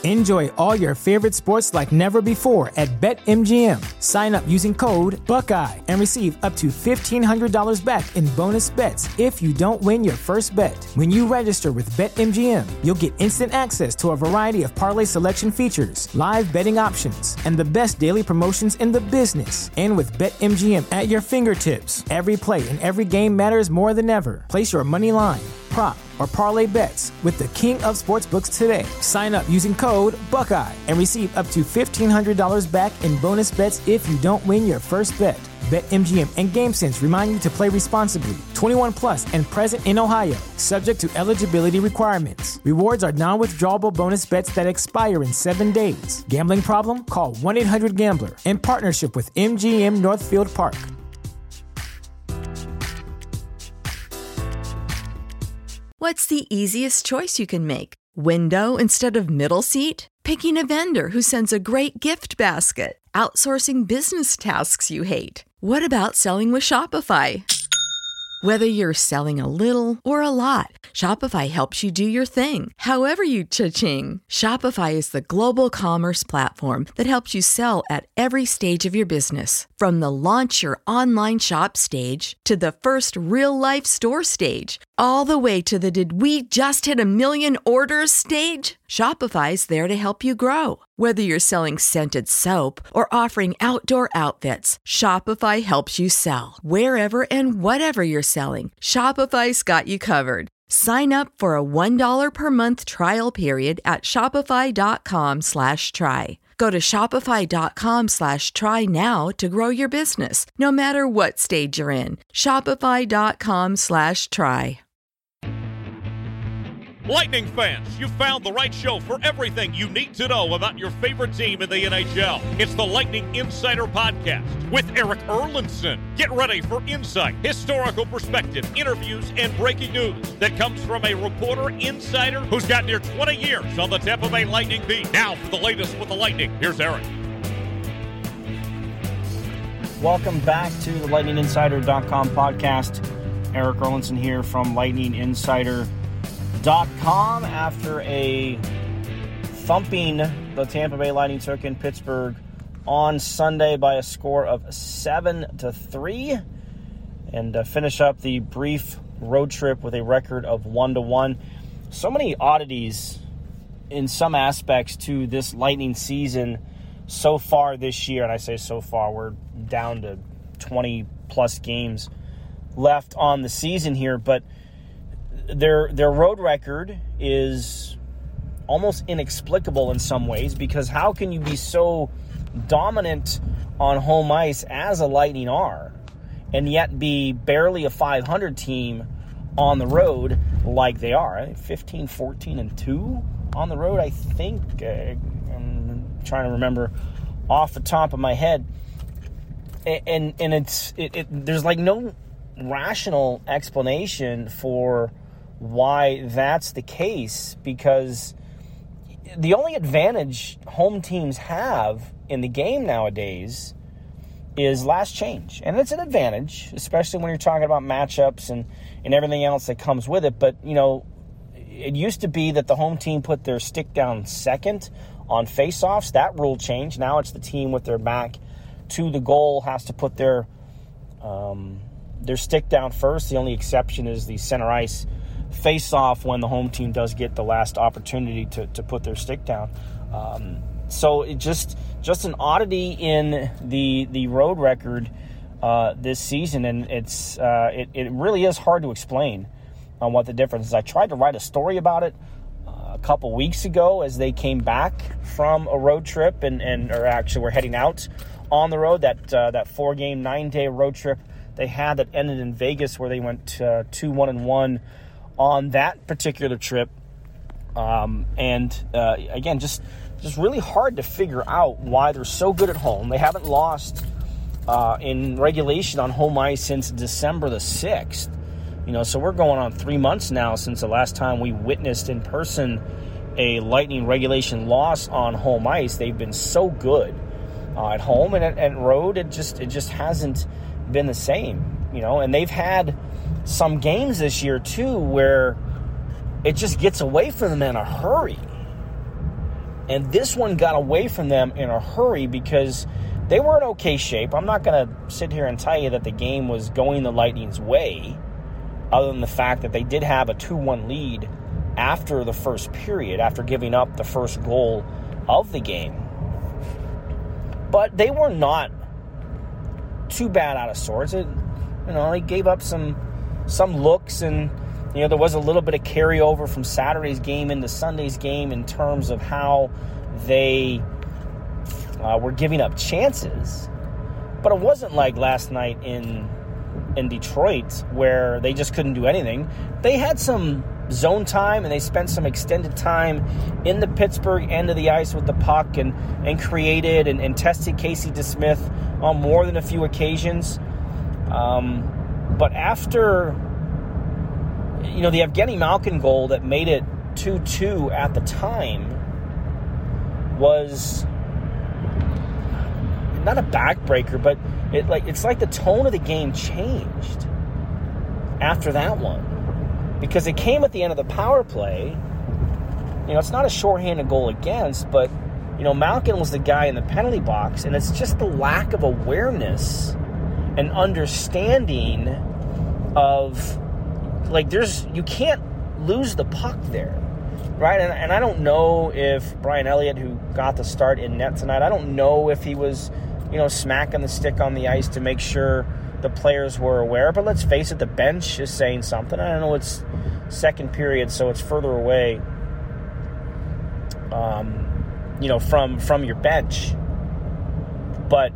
Enjoy all your favorite sports like never before at BetMGM. Sign up using code Buckeye and receive up to $1,500 back in bonus bets if you don't win your first bet. When you register with BetMGM, you'll get instant access to a variety of parlay selection features, live betting options, and the best daily promotions in the business. And with BetMGM at your fingertips, every play and every game matters more than ever. Place your money line, prop, or parlay bets with the king of sportsbooks today. Sign up using code Buckeye and receive up to $1,500 back in bonus bets if you don't win your first bet. BetMGM and GameSense remind you to play responsibly. 21 plus and present in Ohio, subject to eligibility requirements. Rewards are non-withdrawable bonus bets that expire in 7 days. Gambling problem? Call 1-800-GAMBLER. In partnership with MGM Northfield Park. What's the easiest choice you can make? Window instead of middle seat? Picking a vendor who sends a great gift basket? Outsourcing business tasks you hate? What about selling with Shopify? Whether you're selling a little or a lot, Shopify helps you do your thing, however you cha-ching. Shopify is the global commerce platform that helps you sell at every stage of your business. From the launch your online shop stage to the first real-life store stage, all the way to the did we just hit 1 million orders stage. Shopify's there to help you grow. Whether you're selling scented soap or offering outdoor outfits, Shopify helps you sell. Wherever and whatever you're selling, Shopify's got you covered. Sign up for a $1 per month trial period at shopify.com/try. Go to shopify.com/try now to grow your business, no matter what stage you're in. Shopify.com/try. Lightning fans, you've found the right show for everything you need to know about your favorite team in the NHL. It's the Lightning Insider Podcast with Eric Erlinson. Get ready for insight, historical perspective, interviews, and breaking news that comes from a reporter insider who's got near 20 years on the Tampa Bay Lightning beat. Now for the latest with the Lightning, here's Eric. Welcome back to the LightningInsider.com podcast. Eric Erlinson here from LightningInsider.com. After a thumping the Tampa Bay Lightning took in Pittsburgh on Sunday by a score of 7-3, and finish up the brief road trip with a record of 1-1. So many oddities in some aspects to this Lightning season so far this year, and I say so far, we're down to 20 plus games left on the season here, but their road record is almost inexplicable in some ways, because how can you be so dominant on home ice as a Lightning are and yet be barely a 500 team on the road like they are? 15, 14, and 2 on the road, I think. I'm trying to remember off the top of my head. And there's like no rational explanation for why that's the case, because the only advantage home teams have in the game nowadays is last change. And it's an advantage, especially when you're talking about matchups and everything else that comes with it. But, you know, it used to be that the home team put their stick down second on faceoffs. That rule changed. Now it's the team with their back to the goal has to put their stick down first. The only exception is the center ice face-off when the home team does get the last opportunity to put their stick down. So it just an oddity in the road record this season, and it really is hard to explain on what the difference is. I tried to write a story about it a couple weeks ago as they came back from a road trip or actually were heading out on the road, that 4-game, 9-day road trip they had that ended in Vegas, where they went 2-1-1 on that particular trip. Again, just really hard to figure out why they're so good at home. They haven't lost in regulation on home ice since December the 6th. You know, so we're going on 3 months now since the last time we witnessed in person a Lightning regulation loss on home ice. They've been so good at home, and at road it just hasn't been the same. You know, and they've had some games this year too where it just gets away from them in a hurry. And this one got away from them in a hurry because they were in okay shape. I'm not going to sit here and tell you that the game was going the Lightning's way, other than the fact that they did have a 2-1 lead after the first period, after giving up the first goal of the game. But they were not too bad out of sorts. They gave up some looks, and there was a little bit of carryover from Saturday's game into Sunday's game in terms of how they were giving up chances. But it wasn't like last night in Detroit where they just couldn't do anything. They had some zone time, and they spent some extended time in the Pittsburgh end of the ice with the puck and created and tested Casey DeSmith on more than a few occasions. But after the Evgeny Malkin goal that made it 2-2 at the time was not a backbreaker, but it's like the tone of the game changed after that one, because it came at the end of the power play. It's not a shorthanded goal against, but Malkin was the guy in the penalty box, and it's just the lack of awareness and understanding of you can't lose the puck there, right? And I don't know if Brian Elliott, who got the start in net tonight, I don't know if he was smacking the stick on the ice to make sure the players were aware. But let's face it, the bench is saying something. I don't know, it's second period, so it's further away, from your bench. But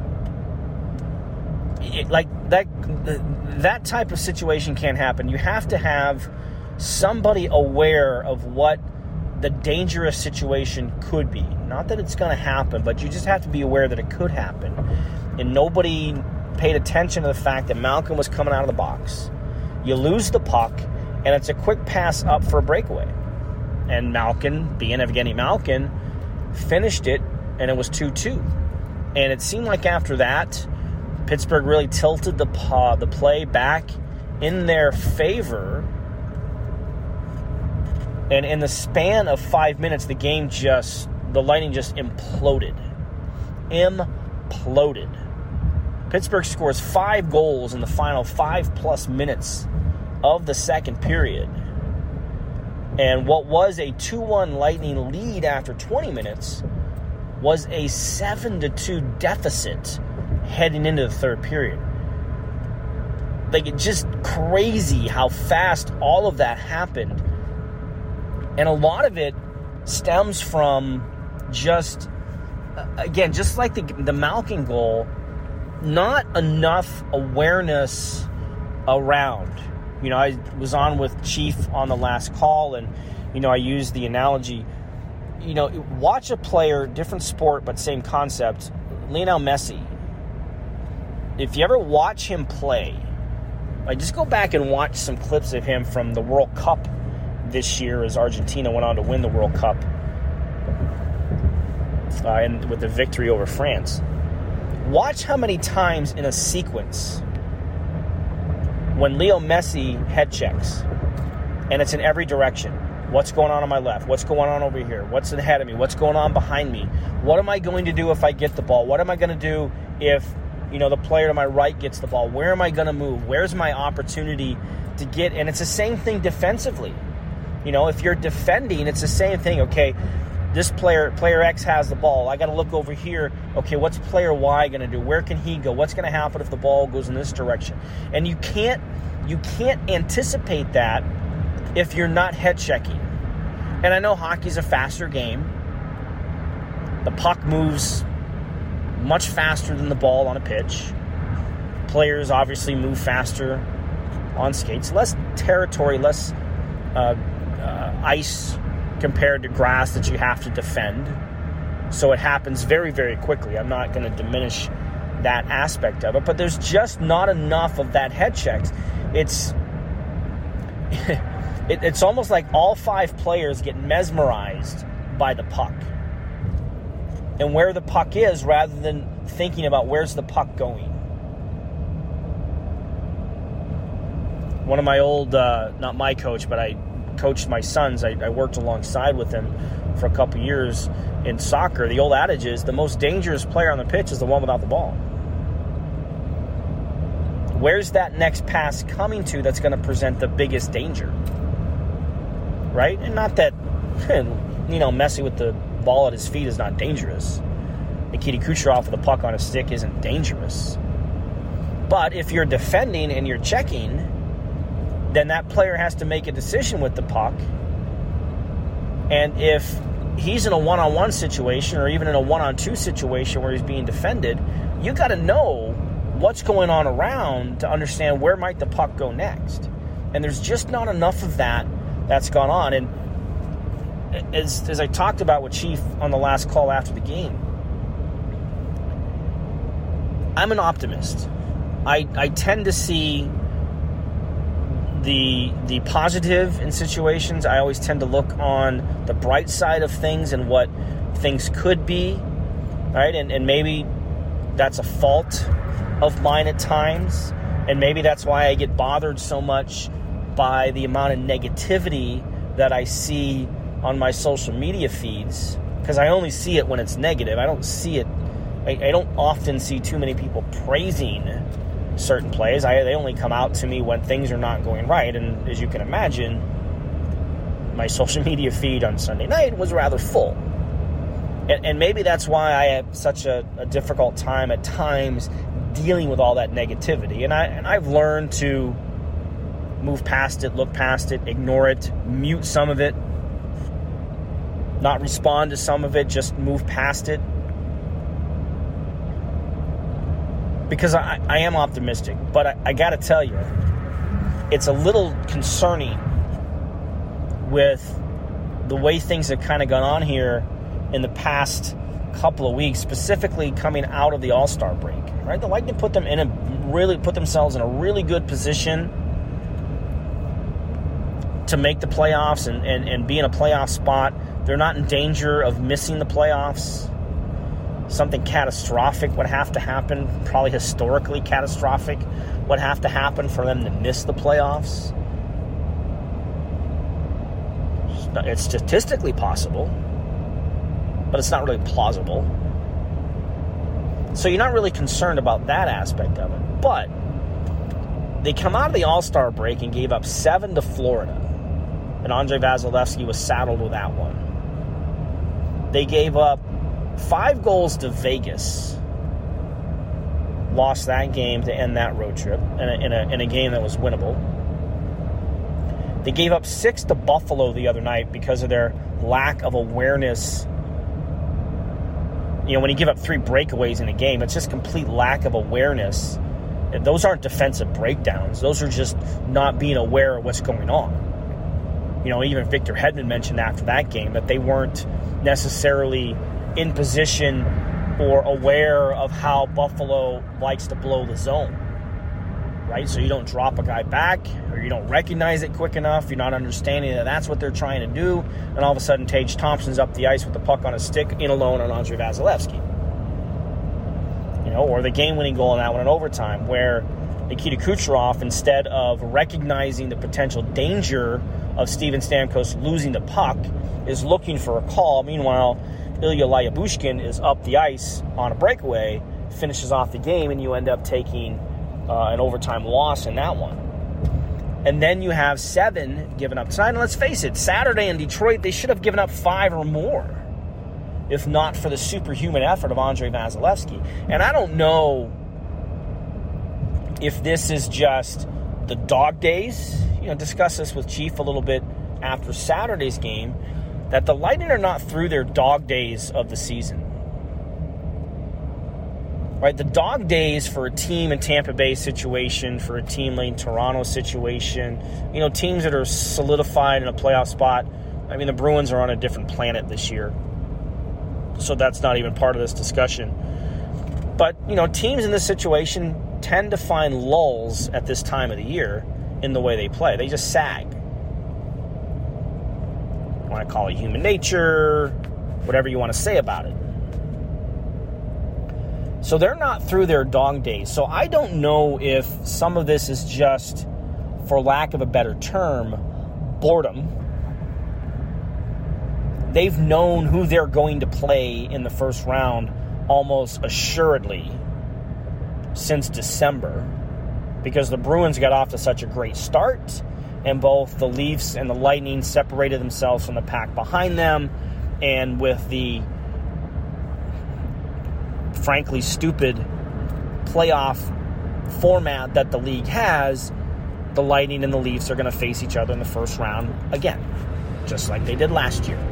that type of situation can't happen. You have to have somebody aware of what the dangerous situation could be. Not that it's going to happen, but you just have to be aware that it could happen. And nobody paid attention to the fact that Malkin was coming out of the box. You lose the puck, and it's a quick pass up for a breakaway. And Malkin, being Evgeny Malkin, finished it, and it was 2-2. And it seemed like after that, Pittsburgh really tilted the play back in their favor. And in the span of 5 minutes, the Lightning just imploded. Pittsburgh scores 5 goals in the final 5+ minutes of the second period. And what was a 2-1 Lightning lead after 20 minutes was a 7-2 deficit heading into the third period. It's just crazy how fast all of that happened. And a lot of it stems from just like the Malkin goal, not enough awareness around. I was on with Chief on the last call, and, I used the analogy. Watch a player, different sport, but same concept. Lionel Messi. If you ever watch him play, just go back and watch some clips of him from the World Cup this year as Argentina went on to win the World Cup and with the victory over France. Watch how many times in a sequence when Leo Messi head checks, and it's in every direction. What's going on my left? What's going on over here? What's ahead of me? What's going on behind me? What am I going to do if I get the ball? What am I going to do if the player to my right gets the ball? Where am I going to move? Where's my opportunity to get? And it's the same thing defensively. If you're defending, it's the same thing. Okay, this player X has the ball. I got to look over here. Okay, what's player Y going to do? Where can he go? What's going to happen if the ball goes in this direction? And you can't anticipate that if you're not head checking. And I know hockey's a faster game. The puck moves much faster than the ball on a pitch. Players obviously move faster on skates. Less territory, less ice compared to grass that you have to defend. So it happens very, very quickly. I'm not going to diminish that aspect of it, but there's just not enough of that head checks. It's almost like all 5 players get mesmerized by the puck and where the puck is rather than thinking about where's the puck going. One of my old, not my coach, but I coached my sons. I worked alongside with him for a couple years in soccer. The old adage is the most dangerous player on the pitch is the one without the ball. Where's that next pass coming to that's going to present the biggest danger? Right? And not that, Messi with the ball at his feet is not dangerous. Nikita Kucherov with a puck on a stick isn't dangerous. But if you're defending and you're checking, then that player has to make a decision with the puck. And if he's in a one-on-one situation or even in a one-on-two situation where he's being defended, you got to know what's going on around to understand where might the puck go next. And there's just not enough of that's gone on. And as I talked about with Chief on the last call after the game, I'm an optimist. I tend to see the positive in situations. I always tend to look on the bright side of things and what things could be, right? And maybe that's a fault of mine at times, and maybe that's why I get bothered so much by the amount of negativity that I see on my social media feeds, because I only see it when it's negative. I don't see it. I don't often see too many people praising certain plays. They only come out to me when things are not going right, and as you can imagine, my social media feed on Sunday night was rather full. And maybe that's why I have such a difficult time at times dealing with all that negativity. And I've learned to move past it, look past it, ignore it, mute some of it, not respond to some of it, just move past it. Because I am optimistic, but I got to tell you, it's a little concerning with the way things have kind of gone on here in the past couple of weeks, specifically coming out of the All-Star break. Right, the Lightning put themselves in a really good position to make the playoffs and be in a playoff spot. They're not in danger of missing the playoffs. Something catastrophic would have to happen, probably historically catastrophic, would have to happen for them to miss the playoffs. It's statistically possible, but it's not really plausible. So you're not really concerned about that aspect of it. But they come out of the All-Star break and gave up 7 to Florida, and Andrei Vasilevsky was saddled with that one. They gave up 5 goals to Vegas, lost that game to end that road trip in a game that was winnable. They gave up 6 to Buffalo the other night because of their lack of awareness. When you give up 3 breakaways in a game, it's just complete lack of awareness. Those aren't defensive breakdowns. Those are just not being aware of what's going on. Even Victor Hedman mentioned after that game that they weren't necessarily in position or aware of how Buffalo likes to blow the zone, right? So you don't drop a guy back, or you don't recognize it quick enough. You're not understanding that that's what they're trying to do, and all of a sudden Tage Thompson's up the ice with the puck on a stick in alone on Andrei Vasilevsky. Or the game-winning goal in that one in overtime, where Nikita Kucherov, instead of recognizing the potential danger of Steven Stamkos losing the puck, is looking for a call. Meanwhile, Ilya Lyabushkin is up the ice on a breakaway, finishes off the game, and you end up taking an overtime loss in that one. And then you have 7 given up tonight. And let's face it, Saturday in Detroit, they should have given up 5 or more, if not for the superhuman effort of Andrei Vasilevsky. And I don't know if this is just the dog days. Discuss this with Chief a little bit after Saturday's game, that the Lightning are not through their dog days of the season. Right? The dog days for a team in Tampa Bay situation, for a team in Toronto situation, teams that are solidified in a playoff spot. I mean, the Bruins are on a different planet this year, so that's not even part of this discussion. But, teams in this situation tend to find lulls at this time of the year in the way they play. They just sag. You want to call it human nature, whatever you want to say about it. So they're not through their dog days. So I don't know if some of this is just, for lack of a better term, boredom, they've known who they're going to play in the first round almost assuredly since December, because the Bruins got off to such a great start, and both the Leafs and the Lightning separated themselves from the pack behind them, and with the frankly stupid playoff format that the league has, the Lightning and the Leafs are going to face each other in the first round again, just like they did last year.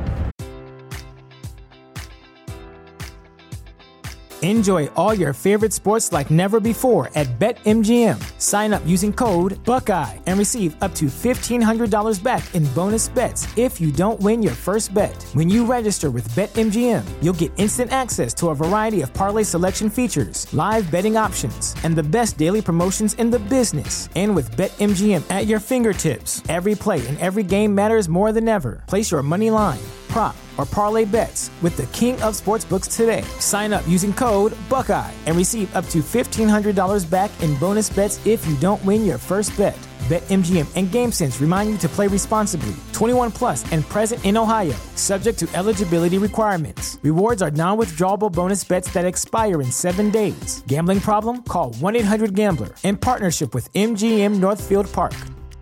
Enjoy all your favorite sports like never before at BetMGM. Sign up using code Buckeye and receive up to $1,500 back in bonus bets if you don't win your first bet. When you register with BetMGM, you'll get instant access to a variety of parlay selection features, live betting options, and the best daily promotions in the business. And with BetMGM at your fingertips, every play and every game matters more than ever. Place your money line, prop, or parlay bets with the king of sportsbooks today. Sign up using code Buckeye and receive up to $1,500 back in bonus bets if you don't win your first bet. BetMGM and GameSense remind you to play responsibly. 21 plus and present in Ohio, subject to eligibility requirements. Rewards are non-withdrawable bonus bets that expire in 7 days. Gambling problem? Call 1-800-GAMBLER. In partnership with MGM Northfield Park.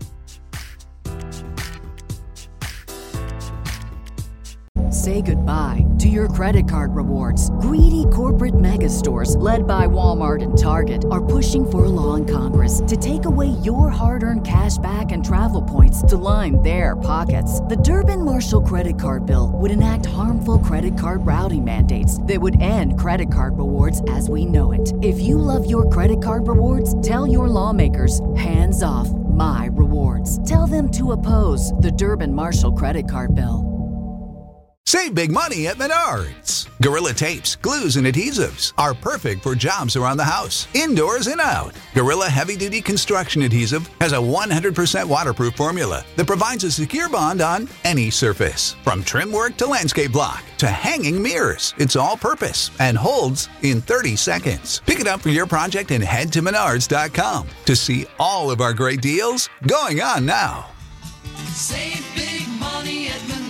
Say goodbye to your credit card rewards. Greedy corporate mega stores, led by Walmart and Target, are pushing for a law in Congress to take away your hard-earned cash back and travel points to line their pockets. The Durbin-Marshall credit card bill would enact harmful credit card routing mandates that would end credit card rewards as we know it. If you love your credit card rewards, tell your lawmakers, hands off my rewards. Tell them to oppose the Durbin-Marshall credit card bill. Save big money at Menards. Gorilla tapes, glues, and adhesives are perfect for jobs around the house, indoors and out. Gorilla heavy-duty construction adhesive has a 100% waterproof formula that provides a secure bond on any surface. From trim work to landscape block to hanging mirrors, it's all-purpose and holds in 30 seconds. Pick it up for your project and head to Menards.com to see all of our great deals going on now. Save big money at Menards.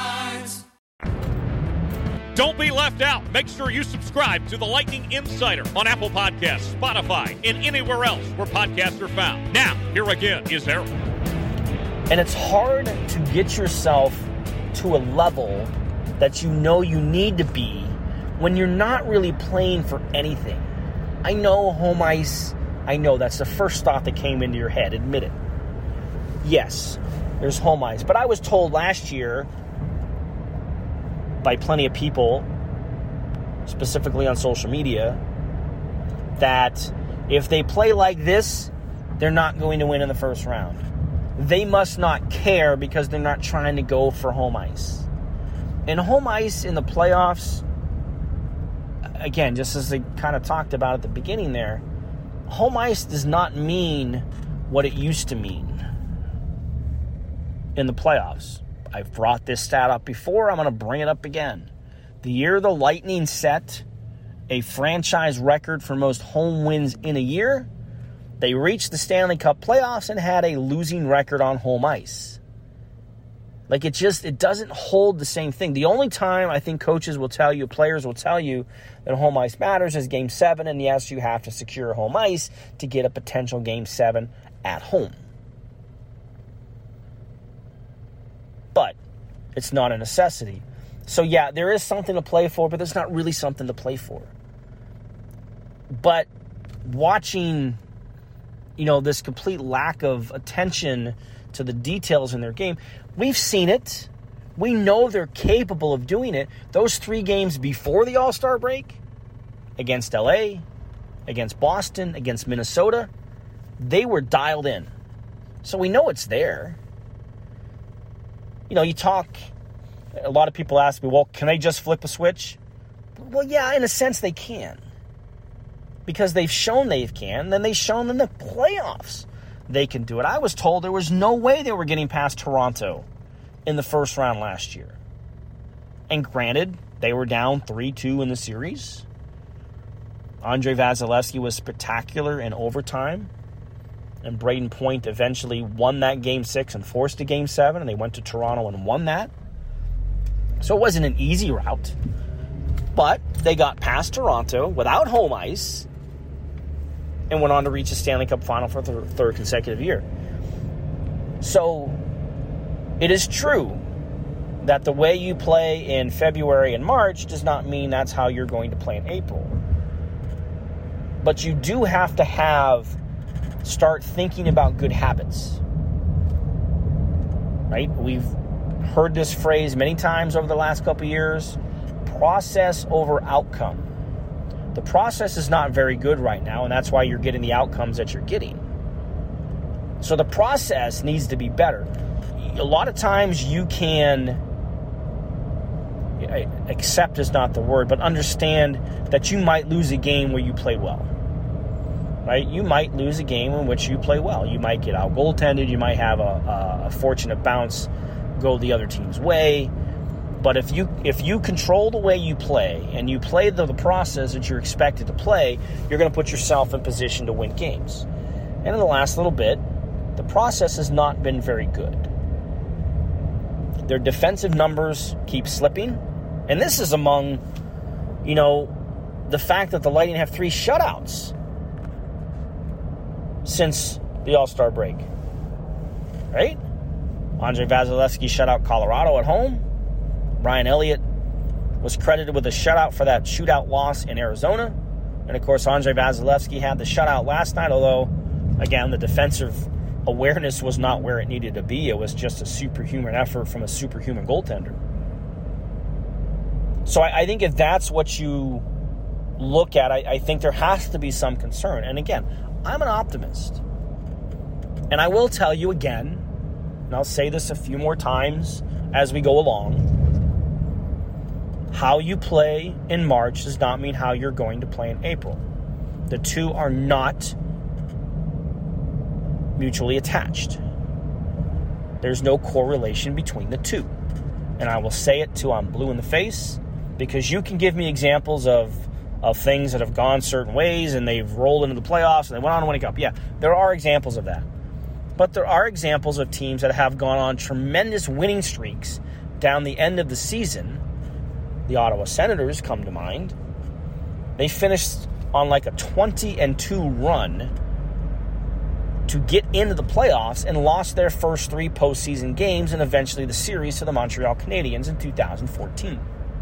Don't be left out. Make sure you subscribe to the Lightning Insider on Apple Podcasts, Spotify, and anywhere else where podcasts are found. Now, here again is Eric. And it's hard to get yourself to a level that you know you need to be when you're not really playing for anything. I know home ice. I know that's the first thought that came into your head. Admit it. Yes, there's home ice. But I was told last year by plenty of people, specifically on social media, that if they play like this, they're not going to win in the first round. They must not care because they're not trying to go for home ice. And home ice in the playoffs, again, just as they kind of talked about at the beginning there, home ice does not mean what it used to mean in the playoffs. I've brought this stat up before. I'm going to bring it up again. The year the Lightning set a franchise record for most home wins in a year, they reached the Stanley Cup playoffs and had a losing record on home ice. Like, it doesn't hold the same thing. The only time I think coaches will tell you, players will tell you that home ice matters is Game 7, and yes, you have to secure home ice to get a potential Game 7 at home. But it's not a necessity. So yeah, there is something to play for, but there's not really something to play for. But watching, this complete lack of attention to the details in their game, we've seen it. We know they're capable of doing it. Those 3 games before the All-Star break, against LA, against Boston, against Minnesota, they were dialed in. So we know it's there. You talk, a lot of people ask me, well, can they just flip a switch? Well, yeah, in a sense they can. Because they've shown they can, then they've shown in the playoffs they can do it. I was told there was no way they were getting past Toronto in the first round last year. And granted, they were down 3-2 in the series. Andrei Vasilevsky was spectacular in overtime. And Braden Point eventually won that Game 6 and forced a Game 7, and they went to Toronto and won that. So it wasn't an easy route. But they got past Toronto without home ice and went on to reach the Stanley Cup final for the third consecutive year. So it is true that the way you play in February and March does not mean that's how you're going to play in April. But you do have to start thinking about good habits. Right? We've heard this phrase many times over the last couple of years. Process over outcome. The process is not very good right now, and that's why you're getting the outcomes that you're getting. So the process needs to be better. A lot of times you can, accept is not the word, but understand that you might lose a game where you played well. Right? You might lose a game in which you play well. You might get out goaltended. You might have a fortunate bounce go the other team's way. But if you control the way you play and you play the process that you're expected to play, you're going to put yourself in position to win games. And in the last little bit, the process has not been very good. Their defensive numbers keep slipping. And this is among, the fact that the Lightning have 3 shutouts since the All-Star break. Right? Andrei Vasilevsky shut out Colorado at home. Brian Elliott was credited with a shutout for that shootout loss in Arizona. And, of course, Andrei Vasilevsky had the shutout last night, although, again, the defensive awareness was not where it needed to be. It was just a superhuman effort from a superhuman goaltender. So I think if that's what you look at, I think there has to be some concern. And, again, I'm an optimist. And I will tell you again, and I'll say this a few more times as we go along, how you play in March does not mean how you're going to play in April. The two are not mutually attached. There's no correlation between the two. And I will say it till I'm blue in the face, because you can give me examples of things that have gone certain ways and they've rolled into the playoffs and they went on to win a cup. Yeah, there are examples of that. But there are examples of teams that have gone on tremendous winning streaks down the end of the season. The Ottawa Senators come to mind. They finished on like a 20-2 run to get into the playoffs and lost their first 3 postseason games and eventually the series to the Montreal Canadiens in 2014.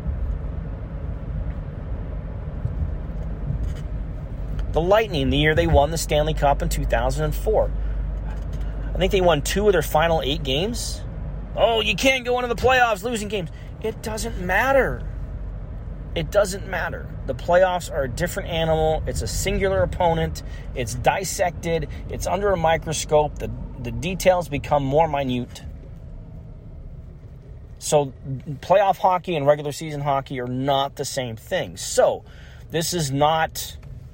The Lightning, the year they won the Stanley Cup in 2004. I think they won 2 of their final 8 games. Oh, you can't go into the playoffs losing games. It doesn't matter. It doesn't matter. The playoffs are a different animal. It's a singular opponent. It's dissected. It's under a microscope. The details become more minute. So playoff hockey and regular season hockey are not the same thing. So this is not,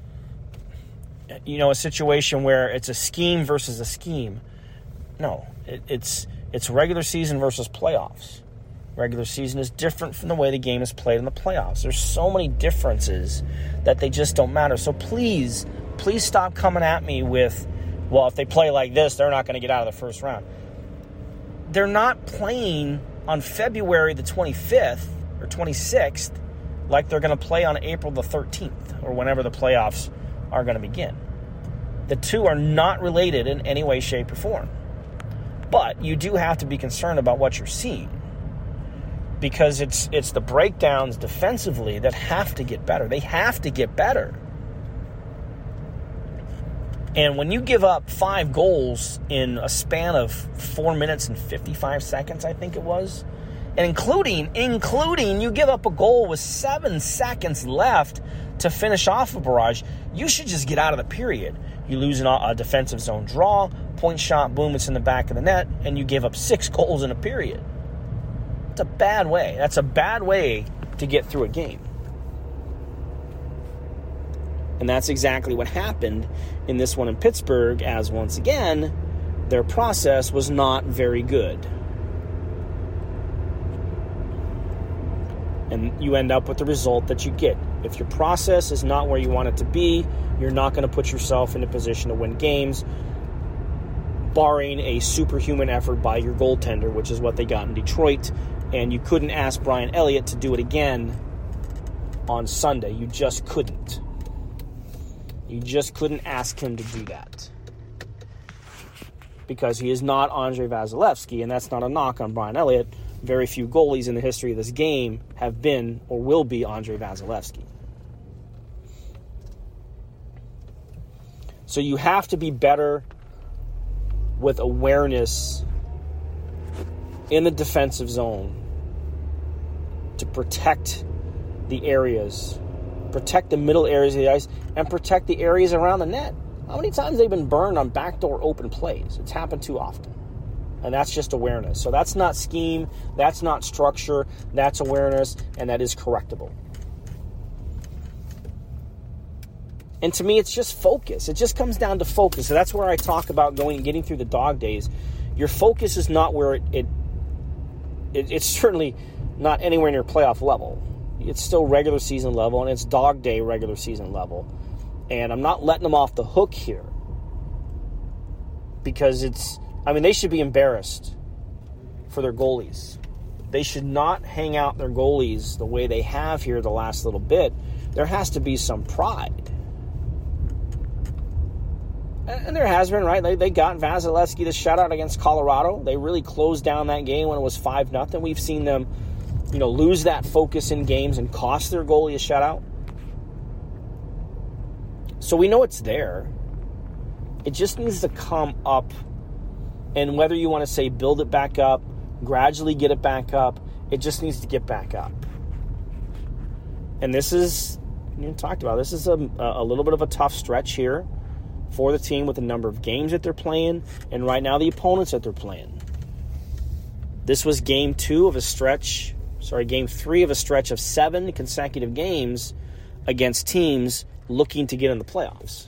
a situation where it's a scheme versus a scheme. No, it's regular season versus playoffs. Regular season is different from the way the game is played in the playoffs. There's so many differences that they just don't matter. So please stop coming at me with, well, if they play like this, they're not going to get out of the first round. They're not playing on February the 25th or 26th like they're going to play on April the 13th or whenever the playoffs are going to begin. The two are not related in any way, shape, or form. But you do have to be concerned about what you're seeing, because it's the breakdowns defensively that have to get better. They have to get better. And when you give up 5 goals in a span of 4 minutes and 55 seconds, I think it was, and including you give up a goal with 7 seconds left to finish off a barrage, you should just get out of the period. You lose a defensive zone draw, point shot, boom, it's in the back of the net, and you give up 6 goals in a period. It's a bad way. That's a bad way to get through a game. And that's exactly what happened in this one in Pittsburgh, as once again, their process was not very good. And you end up with the result that you get. If your process is not where you want it to be, you're not going to put yourself in a position to win games, barring a superhuman effort by your goaltender, which is what they got in Detroit And you couldn't ask Brian Elliott to do it again on Sunday. You just couldn't. You just couldn't ask him to do that. Because he is not Andrei Vasilevsky, and that's not a knock on Brian Elliott. Very few goalies in the history of this game have been or will be Andrei Vasilevsky. So you have to be better with awareness in the defensive zone to protect the areas, protect the middle areas of the ice, and protect the areas around the net. How many times have they been burned on backdoor open plays? It's happened too often. And that's just awareness. So that's not scheme, that's not structure, that's awareness, and that is correctable. And to me, it's just focus. It just comes down to focus. So that's where I talk about getting through the dog days. Your focus is not where it's certainly not anywhere near playoff level. It's still regular season level, and it's dog day regular season level. And I'm not letting them off the hook here. Because they should be embarrassed for their goalies. They should not hang out their goalies the way they have here the last little bit. There has to be some pride. And there has been, right? They got Vasilevsky the shutout against Colorado. They really closed down that game when it was 5-0. We've seen them, lose that focus in games and cost their goalie a shutout. So we know it's there. It just needs to come up. And whether you want to say build it back up, gradually get it back up, it just needs to get back up. And this is, talked about, this is a little bit of a tough stretch here for the team with the number of games that they're playing and right now the opponents that they're playing. This was game 3 of a stretch of 7 consecutive games against teams looking to get in the playoffs.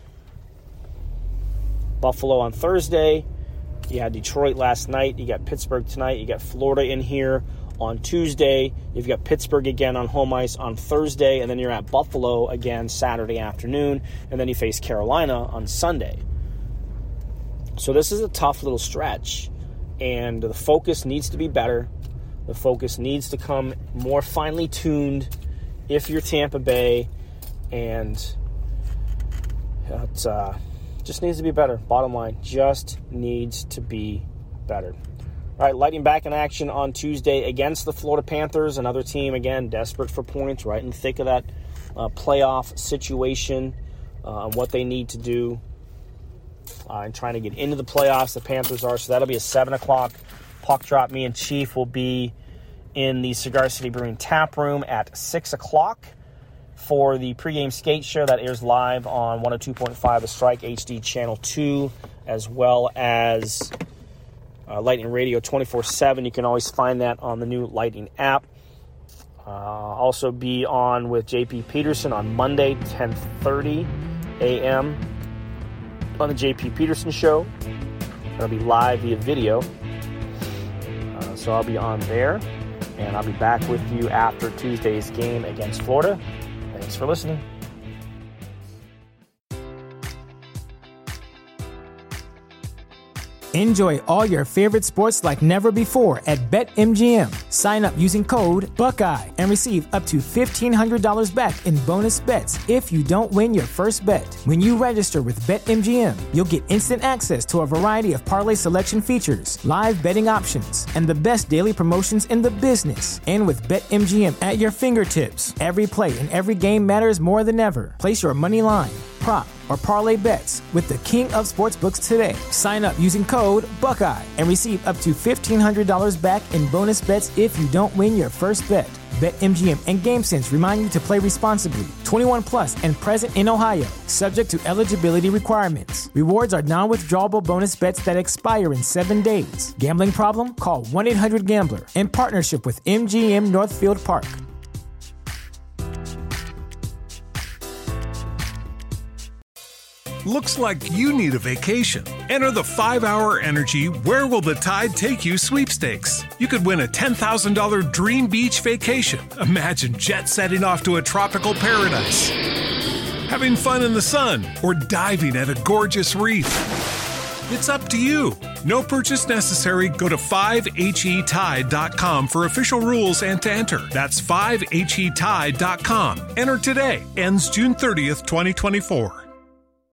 Buffalo on Thursday. You had Detroit last night. You got Pittsburgh tonight. You got Florida in here on Tuesday. You've got Pittsburgh again on home ice on Thursday. And then you're at Buffalo again Saturday afternoon. And then you face Carolina on Sunday. So this is a tough little stretch. And the focus needs to be better. The focus needs to come more finely tuned if you're Tampa Bay. And it just needs to be better. Bottom line, just needs to be better. All right, Lightning back in action on Tuesday against the Florida Panthers, another team, again, desperate for points, right in the thick of that playoff situation, what they need to do and trying to get into the playoffs, the Panthers are. So that'll be a 7 o'clock puck drop. Me and Chief will be in the Cigar City Brewing Tap Room at 6 o'clock for the pregame skate show that airs live on 102.5 The Strike HD Channel 2, as well as Lightning Radio 24/7. You can always find that on the new Lightning app. Also be on with JP Peterson on Monday, 10:30 a.m. on the JP Peterson Show. That'll be live via video. So I'll be on there, and I'll be back with you after Tuesday's game against Florida. Thanks for listening. Enjoy all your favorite sports like never before at BetMGM. Sign up using code Buckeye and receive up to $1,500 back in bonus bets if you don't win your first bet. When you register with BetMGM, you'll get instant access to a variety of parlay selection features, live betting options, and the best daily promotions in the business. And with BetMGM at your fingertips, every play and every game matters more than ever. Place your money line, prop, or parlay bets with the king of sportsbooks today. Sign up using code Buckeye and receive up to $1,500 back in bonus bets if you don't win your first bet. BetMGM and GameSense remind you to play responsibly. 21 plus and present in Ohio, subject to eligibility requirements. Rewards are non-withdrawable bonus bets that expire in 7 days. Gambling problem? Call 1-800-GAMBLER in partnership with MGM Northfield Park. Looks like you need a vacation. Enter the 5-Hour Energy Where Will the Tide Take You sweepstakes. You could win a $10,000 dream beach vacation. Imagine jet setting off to a tropical paradise, having fun in the sun, or diving at a gorgeous reef. It's up to you. No purchase necessary. Go to 5HETide.com for official rules and to enter. That's 5HETide.com. Enter today. Ends June 30th, 2024.